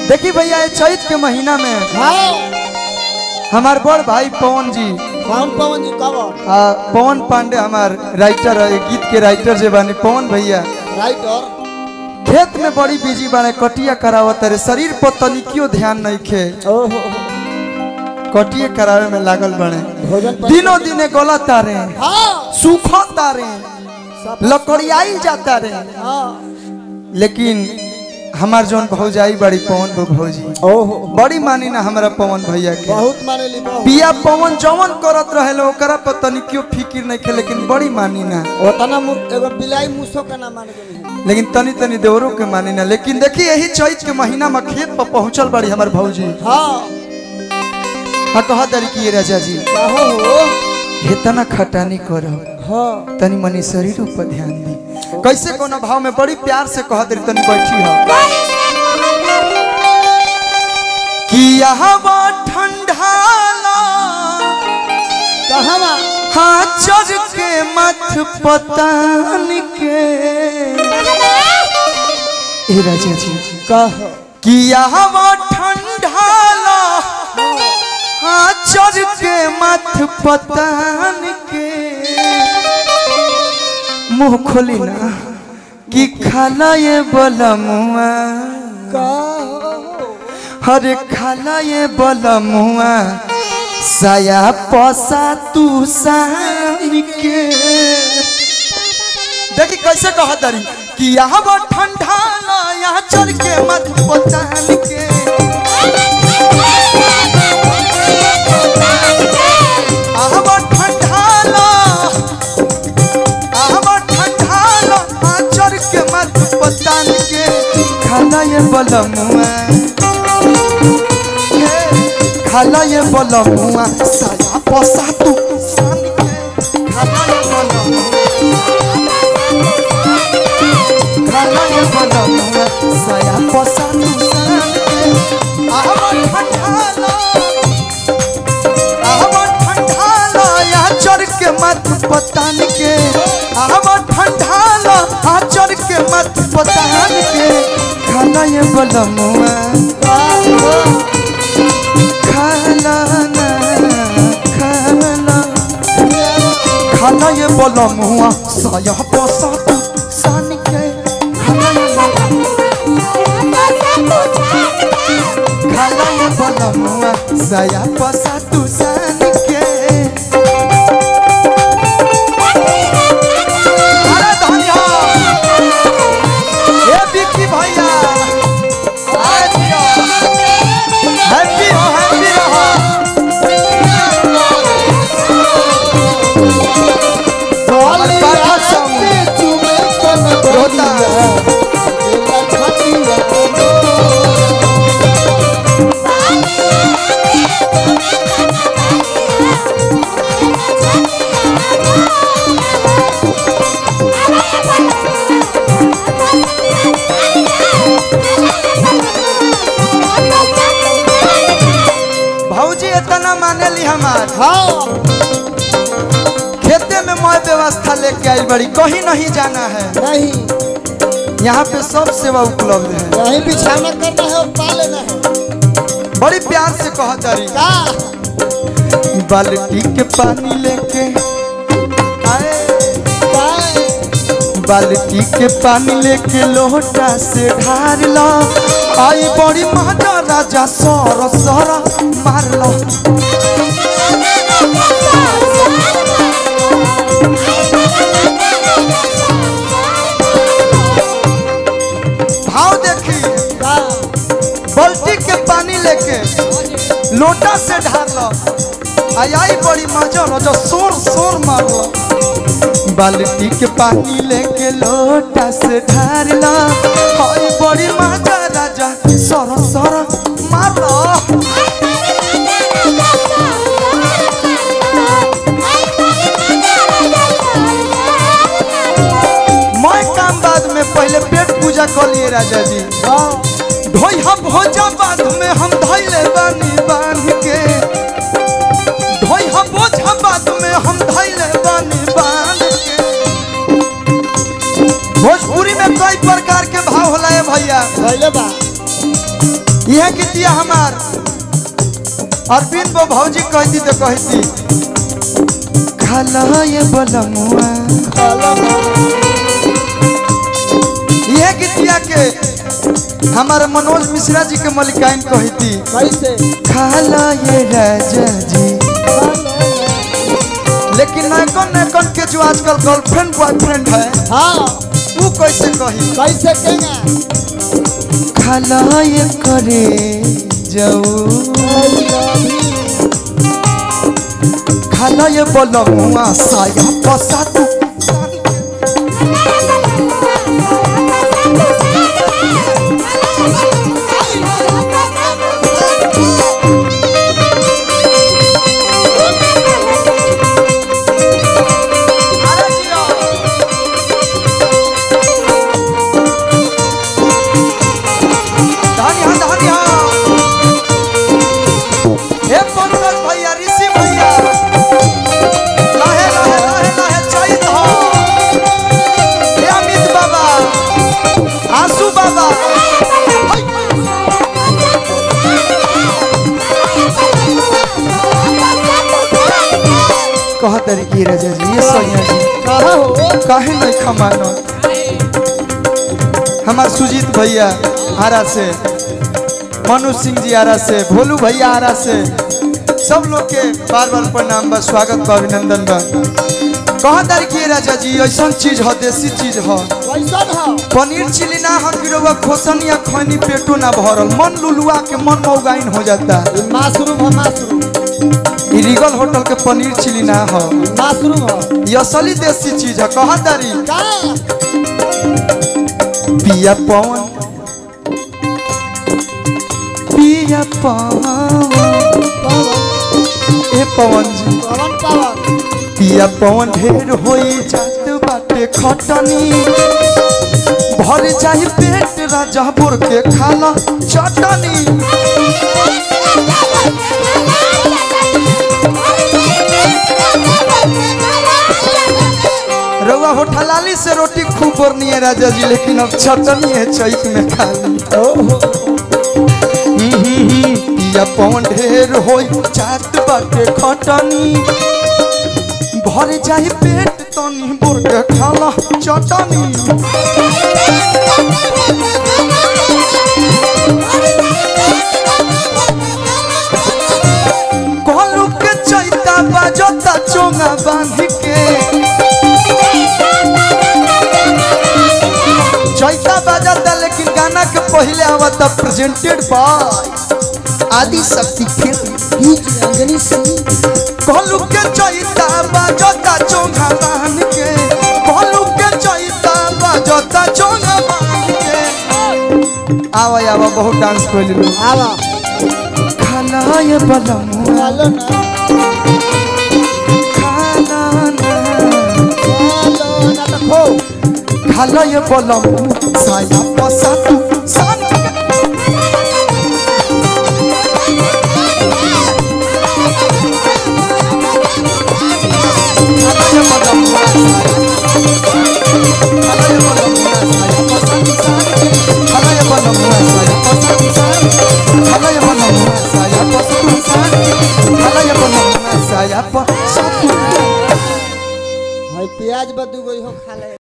देखी भैया ये चैत के महीना में हमार बड़ भाई पवन जी, पवन जी कब पवन पांडे हमार राइटर है, गीत के राइटर जे बानी पवन भैया राइटर खेत में बड़ी बिजी बाने, कटिया करावत रे, शरीर पर तनिकियो ध्यान नहीं खे, कटिया करावे में लागल बने, दिनों दिने गला तारे सूखा तारे लकड़ियाई जाता रे। लेकिन हमार जोन भौजाई बड़ी पवन भौजी बड़ी मानी ना हमारा पवन भैया के, बहुत मानेली पिया पवन जवन करत रहेलो ओकरा पर तनिकियो फिकिर नहीं खे, लेकिन बड़ी मानी ना ओतना एगो बिलाई मुसो का ना मान के, लेकिन तनी तनी देवरों के मानी ना। लेकिन देखी यही चैत के महीना में खेत पर पहुंचल बड़ी हमार भौजी। हाँ कहा दरी की राजा जी इतना खटानी करो, तनी मनी शरीर पर ध्यान दी, कैसे कोनो भाव में बड़ी प्यार से कह दे तनी बैठी हो कि हवा ठंडाला कहवा हाँ चढ़ के मत पतान के ए राजा जी कह कि हवा ठंडाला हाँ चढ़ के मत पतान के मुँह खोली ना कि खाला ये बलमुआ, हरे खाला ये बलमुआ साया पसा तू सान के। देखी कैसे कहा दरी कि यहाँ वो ठंडा ला यहाँ चढ़ के मत पतान के, खाला ये बलमुआ खाला ये बलमुआ साया पसा तू सान के, खाला ये बलमुआ साया पसा तू सान के। आहवा ठंडाला यहाँ चढ़ के मत पतान के, आहवा ठंडाला यहाँ चढ़ के मत पतान के, खाला ये बलमुआ खाला ना खाला ये बलमुआ साया पसा तू सान के, खाला ये बलमुआ साया पसा तू सान के। खेते में मैं व्यवस्था लेके आई बड़ी, कहीं नहीं जाना है, नहीं यहाँ पे सब सेवा उपलब्ध है, यहीं बिछाना करना है और पा लेना है। बड़ी प्यार से कहा तारी बाल्टी के पानी लेके आए, बाल्टी के पानी लेके लोटा से ढार लो, आई बड़ी महजा राजा सर सर मार लो, भाव देखी बाल्टी के पानी लेके लोटा से ढार लो, आई बड़ी मजा राजा शोर शोर मार लो, बाल्टी के पानी लेके लोटा से ढार लो, आई बड़ी मजा राजा सर सर मार लो। मैं काम बाद में पहले पेट पूजा कर लिए राजा जी, ढोई हम भोजा बाद में हम धैले बानी बांध के, ढोई हम भोजा बाद में हम धैले बानी बांध के। भोजपुरी में कई प्रकार के भाव होला है भैया, यह गीतिया हमार अरविंद बो भौजी कहती तो कहती खाला ये बलमुआ। यह गीतिया के हमारे मनोज मिश्रा जी के मलिकाइन कहती कैसे खाला ये राजा जी। लेकिन नैकन के जो आजकल गर्लफ्रेंड बॉयफ्रेंड है हाँ वो कैसे कही कैसे कहेंगे खाला ये करे जाऊ खाला ये बलमुआ साया पसा तू कहा तरीके राजा जी ये सैया जी काहे नहीं खमानो। हमार सुजीत भैया आरा से, मनु सिंह जी आरा से, भोलू भैया आरा से, सब लोग के बार बार प्रणाम बा, स्वागत बा, अभिनंदन बा। कहा तरीके राजा जी ऐसा चीज है, देसी चीज है, पनीर चिली ना हम गिरोवा खोसन या खैनी पेटो ना भरल, मन लुलुआ के मन मौगाइन हो जाता। मशरूम है मशरूम, रीगल होटल के पनीर चिली ना हो, मशरूम है, ये असली देसी चीज है। कहा तारी का पिया पवन पिया पवन ए पवन जी पवन पवन पिया पवन ढेर होई जात बाटे खटनी, भर जाई पेट राजापुर के खाला चटनी। रउआ होठलाली से रोटी खूब बरनी है राजा जी, लेकिन अब चटनी है चैक में खाली। पिया पवन ढेर होई जात बाटे खटनी, भर जाई पेट तनी बोर के खाला चटनी। कोलू के चैता बाजता चोंगा बांध के, चैता बाजता लेकिन गाना के पहले आवता प्रेजेंटेड बाय आदि शक्ति फिल्म अंजनी सिंह। कोलू के चैता बाजता चोंगा बांध के, कोलू के चैता बाजता चोंगा बांध के। आवा आवा बहुत डांस कर लो। आवा खाना ये बलमुआ चलो ना खाना ना चलो ना तो खो खाला ये बलमुआ साया पसा तू सान प्याज बदू गई हो खा ले।